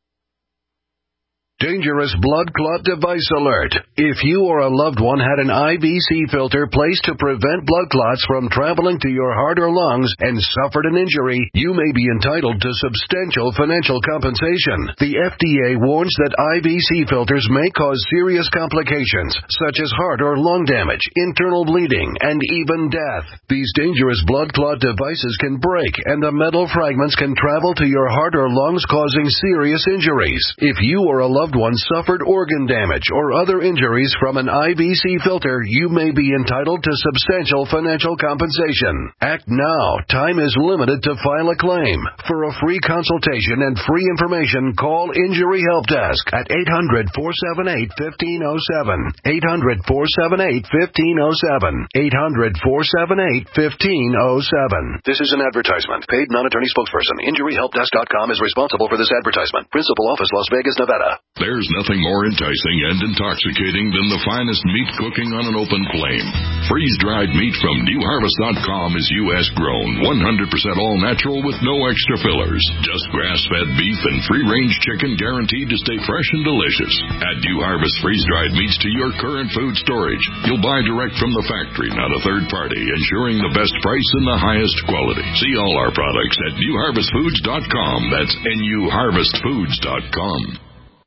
W: Dangerous blood clot device alert. If you or a loved one had an I V C filter placed to prevent blood clots from traveling to your heart or lungs and suffered an injury, you may be entitled to substantial financial compensation. The F D A warns that I V C filters may cause serious complications, such as heart or lung damage, internal bleeding, and even death. These dangerous blood clot devices can break, and the metal fragments can travel to your heart or lungs, causing serious injuries. If you or a loved one suffered organ damage or other injuries from an I V C filter, you may be entitled to substantial financial compensation. Act now. Time is limited to file a claim. For a free consultation and free information, call Injury Help Desk at eight hundred, four seven eight, one five zero seven. eight hundred, four seven eight, one five zero seven. eight hundred, four seven eight, one five zero seven.
I: This is an advertisement. Paid non-attorney spokesperson. Injury Help Desk dot com is responsible for this advertisement. Principal office, Las Vegas, Nevada.
X: There's nothing more enticing and intoxicating than the finest meat cooking on an open flame. Freeze-dried meat from New Harvest dot com is U S grown, one hundred percent all-natural with no extra fillers. Just grass-fed beef and free-range chicken guaranteed to stay fresh and delicious. Add New Harvest freeze-dried meats to your current food storage. You'll buy direct from the factory, not a third party, ensuring the best price and the highest quality. See all our products at New Harvest Foods dot com. That's N U Harvest Foods dot com.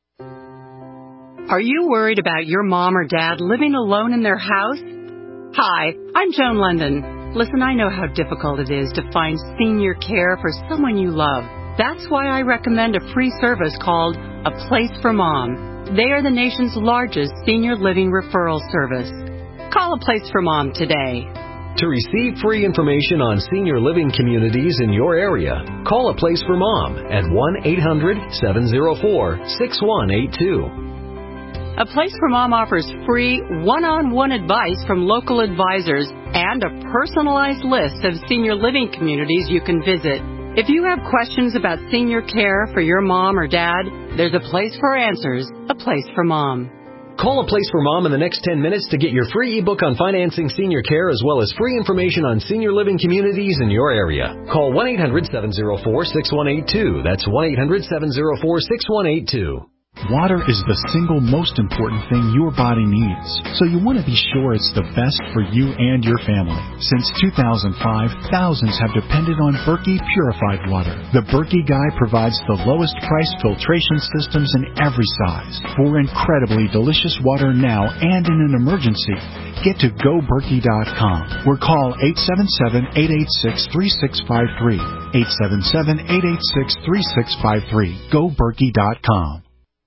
Y: Are you worried about your mom or dad living alone in their house? Hi, I'm Joan London. Listen, I know how difficult it is to find senior care for someone you love. That's why I recommend a free service called A Place for Mom. They are the nation's largest senior living referral service. Call A Place for Mom today.
Z: To receive free information on senior living communities in your area, call A Place for Mom at one eight hundred, seven oh four, six one eight two.
Y: A Place for Mom offers free one-on-one advice from local advisors and a personalized list of senior living communities you can visit. If you have questions about senior care for your mom or dad, there's a place for answers, A Place for Mom.
Z: Call A Place for Mom in the next ten minutes to get your free ebook on financing senior care as well as free information on senior living communities in your area. Call one eight hundred, seven oh four, six one eight two. That's one eight hundred, seven oh four, six one eight two.
A: Water is the single most important thing your body needs, so you want to be sure it's the best for you and your family. Since two thousand five, thousands have depended on Berkey purified water. The Berkey Guy provides the lowest price filtration systems in every size for incredibly delicious water now and in an emergency. Get to go berkey dot com or call eight seven seven, eight eight six, three six five three. eight seven seven, eight eight six, three six five three. go berkey dot com.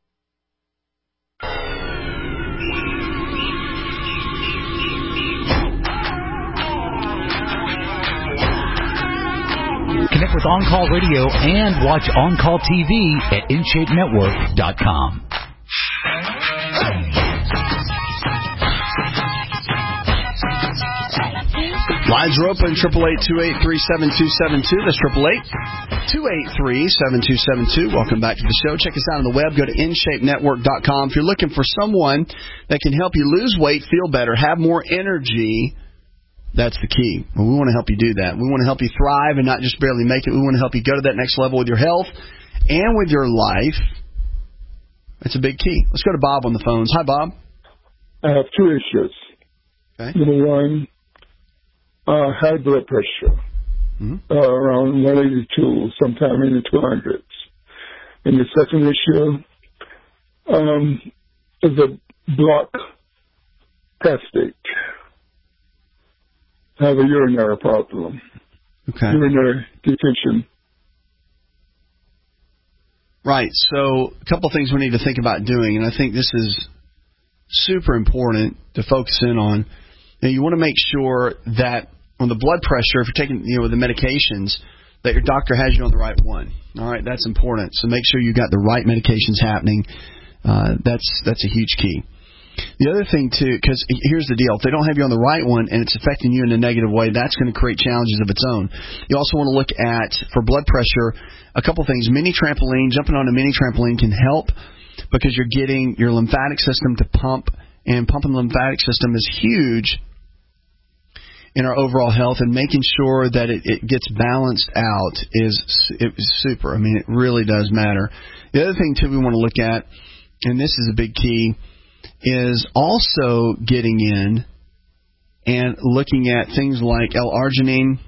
L: Connect with On Call Radio and watch On Call T V at in shape network dot com.
D: Lines are open, eight eight eight, two eight three, seven two seven two. That's eight eight eight, two eight three, seven two seven two. Welcome back to the show. Check us out on the web. Go to in shape network dot com. If you're looking for someone that can help you lose weight, feel better, have more energy, that's the key. We want to help you do that. We want to help you thrive and not just barely make it. We want to help you go to that next level with your health and with your life. That's a big key. Let's go to Bob on the phones. Hi, Bob.
B: I have two issues.
D: Okay.
B: Number one, uh, high blood pressure,
D: mm-hmm.
B: uh, around one eighty-two, sometime in the two hundreds. And the second issue um, is a blocked prostate. I have a urinary problem.
D: Okay.
B: Urinary detention.
D: Right. So a couple things we need to think about doing, and I think this is super important to focus in on. You know, you want to make sure that on the blood pressure, if you're taking, you know, the medications, that your doctor has you on the right one. All right, that's important. So make sure you got the right medications happening. Uh, that's that's a huge key. The other thing, too, because here's the deal. If they don't have you on the right one and it's affecting you in a negative way, that's going to create challenges of its own. You also want to look at, for blood pressure, a couple things. Mini trampoline, jumping on a mini trampoline can help because you're getting your lymphatic system to pump, and pumping the lymphatic system is huge in our overall health, and making sure that it, it gets balanced out is, it is super. I mean, it really does matter. The other thing, too, we want to look at, and this is a big key, is also getting in and looking at things like L-arginine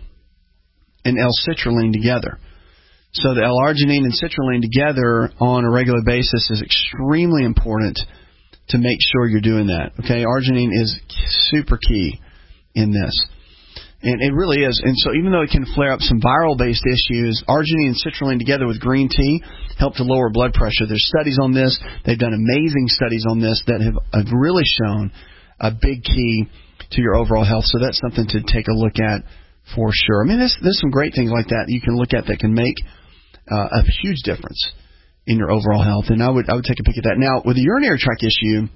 D: and L-citrulline together. So the L-arginine and citrulline together on a regular basis is extremely important to make sure you're doing that. Okay, arginine is super key in this. And it really is. And so even though it can flare up some viral-based issues, arginine and citrulline together with green tea help to lower blood pressure. There's studies on this. They've done amazing studies on this that have, have really shown a big key to your overall health. So that's something to take a look at for sure. I mean, there's, there's some great things like that you can look at that can make uh, a huge difference in your overall health. And I would I would take a peek at that. Now, with the urinary tract issue,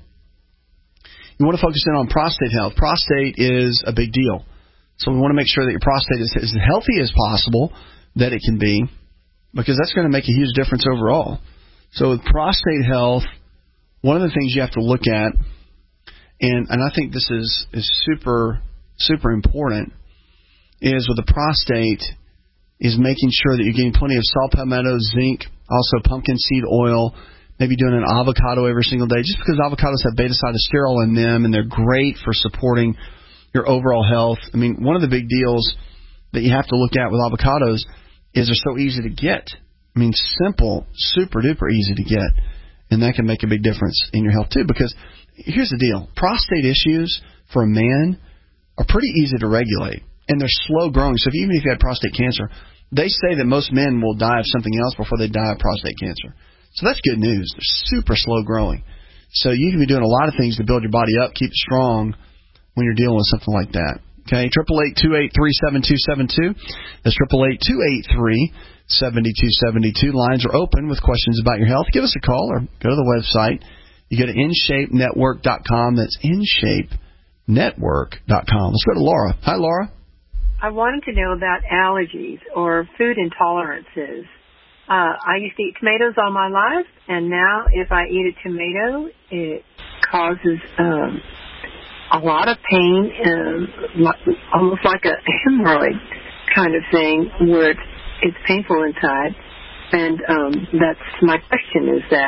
D: you want to focus in on prostate health. Prostate is a big deal. So we want to make sure that your prostate is as healthy as possible that it can be, because that's going to make a huge difference overall. So with prostate health, one of the things you have to look at, and, and I think this is, is super, super important, is with the prostate is making sure that you're getting plenty of saw palmetto, zinc, also pumpkin seed oil, maybe doing an avocado every single day, just because avocados have beta-sitosterol in them, and they're great for supporting your overall health. I mean, one of the big deals that you have to look at with avocados is they're so easy to get. I mean, simple, super duper easy to get. And that can make a big difference in your health too, because here's the deal. Prostate issues for a man are pretty easy to regulate, and they're slow growing. So if, even if you had prostate cancer, they say that most men will die of something else before they die of prostate cancer. So that's good news. They're super slow growing. So you can be doing a lot of things to build your body up, keep it strong, when you're dealing with something like that. Okay, eight eight eight, two eight three, seven two seven two. That's eight eight eight, two eight three, seven two seven two. Lines are open with questions about your health. Give us a call or go to the website. You go to in shape network dot com. That's in shape network dot com. Let's go to Laura. Hi, Laura.
C: I wanted to know about allergies or food intolerances. Uh, I used to eat tomatoes all my life, and now if I eat a tomato, it causes um, a lot of pain, um, almost like a hemorrhoid kind of thing, where it's, it's painful inside. And um, that's my question: is that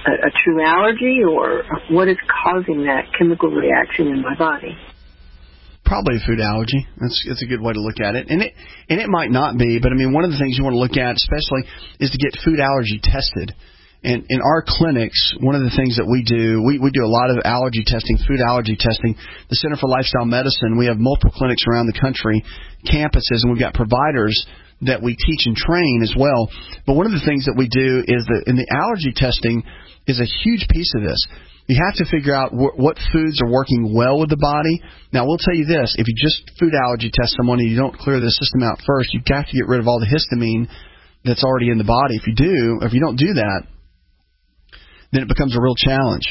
C: a, a true allergy, or what is causing that chemical reaction in my body?
D: Probably a food allergy. That's that's a good way to look at it. And it and it might not be, but I mean, one of the things you want to look at especially is to get food allergy tested. And in our clinics, one of the things that we do, we, we do a lot of allergy testing, food allergy testing. The Center for Lifestyle Medicine, we have multiple clinics around the country, campuses, and we've got providers that we teach and train as well. But one of the things that we do is that in the allergy testing is a huge piece of this. You have to figure out wh- what foods are working well with the body. Now, we'll tell you this. If you just food allergy test someone and you don't clear the system out first, you've got to get rid of all the histamine that's already in the body. If you do, if you don't do that, then it becomes a real challenge.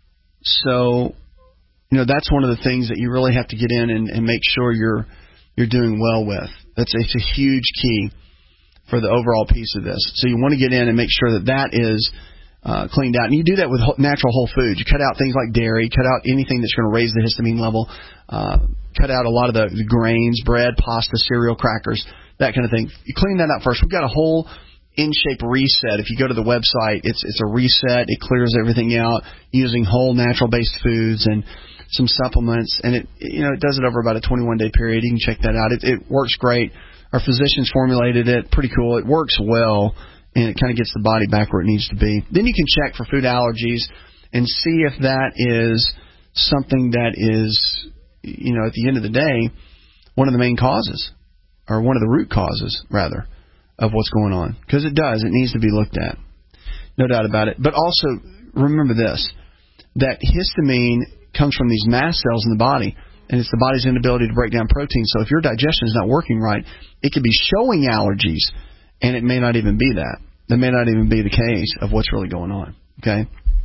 D: So, you know, that's one of the things that you really have to get in and, and make sure you're you're doing well with. That's it's a huge key for the overall piece of this. So you want to get in and make sure that that is uh, cleaned out. And you do that with natural whole foods. You cut out things like dairy, cut out anything that's going to raise the histamine level, uh, cut out a lot of the, the grains, bread, pasta, cereal, crackers, that kind of thing. You clean that out first. We've got a whole InShape reset. If you go to the website, it's it's a reset. It clears everything out using whole natural based foods and some supplements, and it you know it does it over about a twenty-one day period. You can check that out. It, it works great. Our physicians formulated it. Pretty cool. It works well, and it kind of gets the body back where it needs to be. Then you can check for food allergies and see if that is something that is, you know, at the end of the day, one of the main causes, or one of the root causes, rather, of what's going on. Because it does. It needs to be looked at. No doubt about it. But also, remember this, that histamine comes from these mast cells in the body, and it's the body's inability to break down protein. So if your digestion is not working right, it could be showing allergies, and it may not even be that. That may not even be the case of what's really going on. Okay?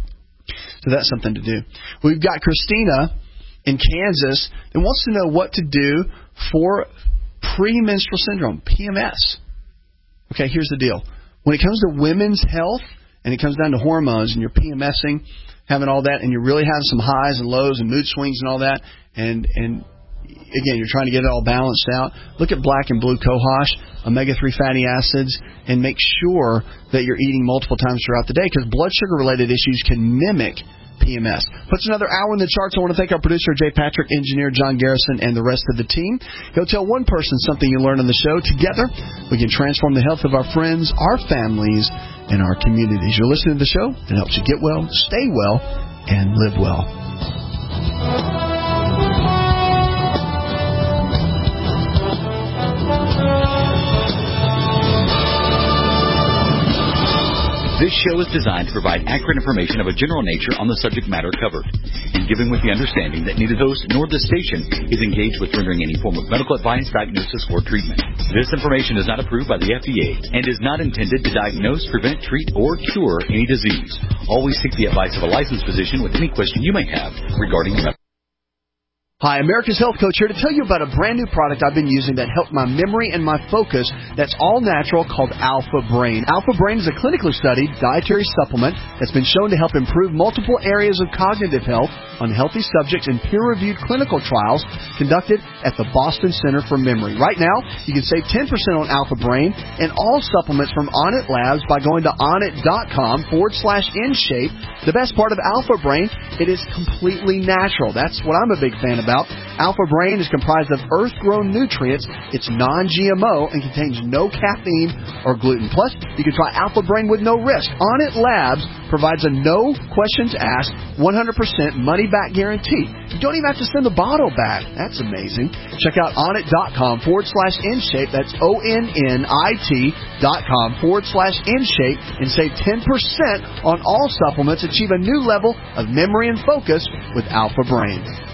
D: So that's something to do. We've got Christina in Kansas that wants to know what to do for premenstrual syndrome, P M S. Okay, here's the deal. When it comes to women's health, and it comes down to hormones, and you're PMSing, having all that, and you really have some highs and lows and mood swings and all that, and, and again, you're trying to get it all balanced out, look at black and blue cohosh, omega three fatty acids, and make sure that you're eating multiple times throughout the day, because blood sugar-related issues can mimic P M S. Puts another hour in the charts. I want to thank our producer, Jay Patrick, engineer John Garrison, and the rest of the team. Go tell one person something you learned on the show. Together, we can transform the health of our friends, our families, and our communities. You're listening to the show that helps you get well, stay well, and live well.
L: This show is designed to provide accurate information of a general nature on the subject matter covered, and given with the understanding that neither host nor the station is engaged with rendering any form of medical advice, diagnosis, or treatment. This information is not approved by the F D A and is not intended to diagnose, prevent, treat, or cure any disease. Always seek the advice of a licensed physician with any question you may have regarding medical.
D: Hi, America's Health Coach here to tell you about a brand new product I've been using that helped my memory and my focus that's all natural called Alpha Brain. Alpha Brain is a clinically studied dietary supplement that's been shown to help improve multiple areas of cognitive health on healthy subjects in peer-reviewed clinical trials conducted at the Boston Center for Memory. Right now, you can save ten percent on Alpha Brain and all supplements from Onnit Labs by going to onnit.com forward slash InShape. The best part of Alpha Brain, it is completely natural. That's what I'm a big fan of. About. Alpha Brain is comprised of earth-grown nutrients. It's non-G M O and contains no caffeine or gluten. Plus, you can try Alpha Brain with no risk. Onnit Labs provides a no questions asked, one hundred percent money-back guarantee. You don't even have to send the bottle back. That's amazing. Check out onnit.com forward slash InShape. That's O-N-N-I-T dot com forward slash InShape and save ten percent on all supplements. Achieve a new level of memory and focus with Alpha Brain.